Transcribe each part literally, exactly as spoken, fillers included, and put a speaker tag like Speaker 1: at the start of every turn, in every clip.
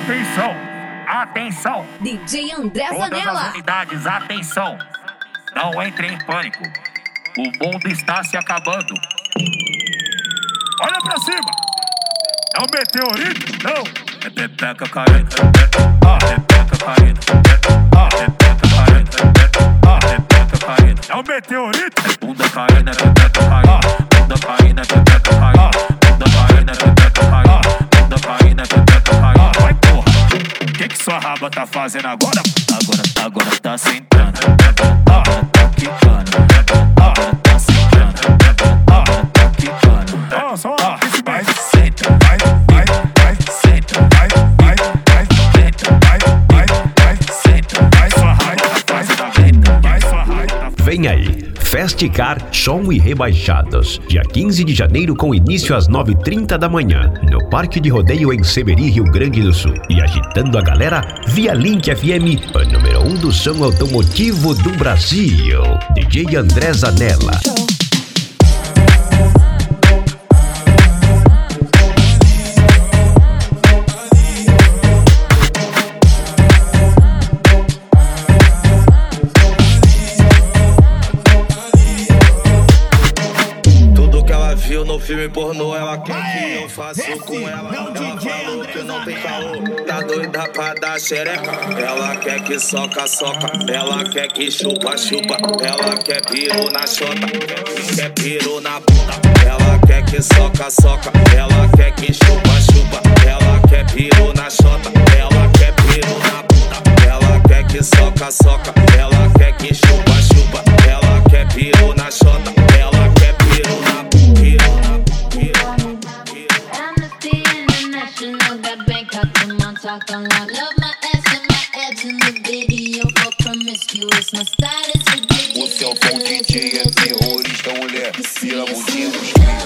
Speaker 1: Atenção, atenção.
Speaker 2: D J André
Speaker 1: Todas
Speaker 2: Zanella.
Speaker 1: as unidades, atenção. Não entrem em pânico. O mundo está se acabando. Olha pra cima. É um meteorito? Não. É pepeca caindo. Ah, pepeca caindo. Ah, pepeca caindo. Ah, pepeca caindo. É um meteorito? É bunda caindo, é pepeca caindo. Bunda caindo, é pepeca caindo. Bunda caindo, é pepeca caindo. Bunda caindo, é pepeca caindo. Vai, porra. O que que sua raba tá fazendo agora? Agora, agora tá sentando. Agora tá quicando. Agora tá sentando. Agora tá quicando. Ó, só esse vai, senta, vai, vai, vai, senta, vai, vai, vai, senta, vai, vai, vai, senta, vai, sua raiva tá fazendo a venda, vai, sua raiva tá.
Speaker 3: Vem aí, Festicar Som e Rebaixados, dia quinze de janeiro com início às nove e trinta da manhã, no Parque de Rodeio em Seberi, Rio Grande do Sul. E agitando a galera via Link F M, a número um do som automotivo do Brasil, D J André Zanella.
Speaker 4: No filme pornô, ela quer que eu faça com ela. Ela falou que não tem caô, tá doida pra dar xereca. Ela quer que soca, soca. Ela quer que chupa, chupa. Ela quer piru na chota, quer piru na bunda. Ela quer que soca, soca. Ela quer que chupa, chupa. Ela quer piru na chota, ela quer piru na bunda. Ela quer que soca, soca. Ela quer que chupa, chupa. Ela quer piru na chota, ela quer piru na bunda.
Speaker 5: Talk a lot, love my ass and my abs in the video for promiscuous. My style is ridiculous.
Speaker 6: O seu bom D J é terrorista, mulher. Vira a bundinha dos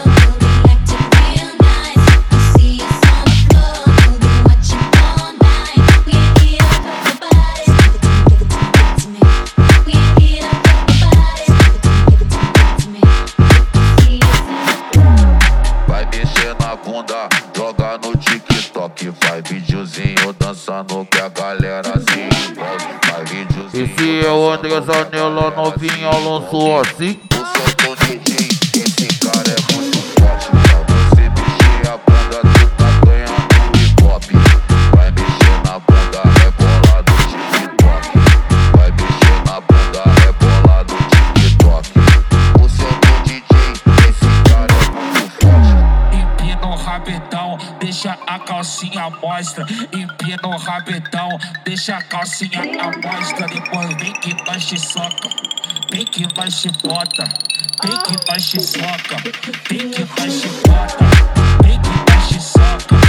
Speaker 6: vai mexer na bunda, joga no TikTok, vai videozinho dançando que a galera se envolve. Vai videozinho. Esse é o André Zanella, novinha lançou assim. O seu tom D J, esse cara é muito forte. Pra você mexer a bunda, tu tá ganhando hip hop. Vai mexer na bunda, rebola do TikTok. Vai mexer na bunda, rebola do TikTok. O seu tom D J, esse cara é muito forte.
Speaker 7: Empina o rabetão, deixa a calcinha mostra. Empina o rabetão, deixa a calcinha à mostra. Depois vem que nós te soca, vem que nós te bota, vem que nós te soca, vem que nós te bota, vem que nós te soca.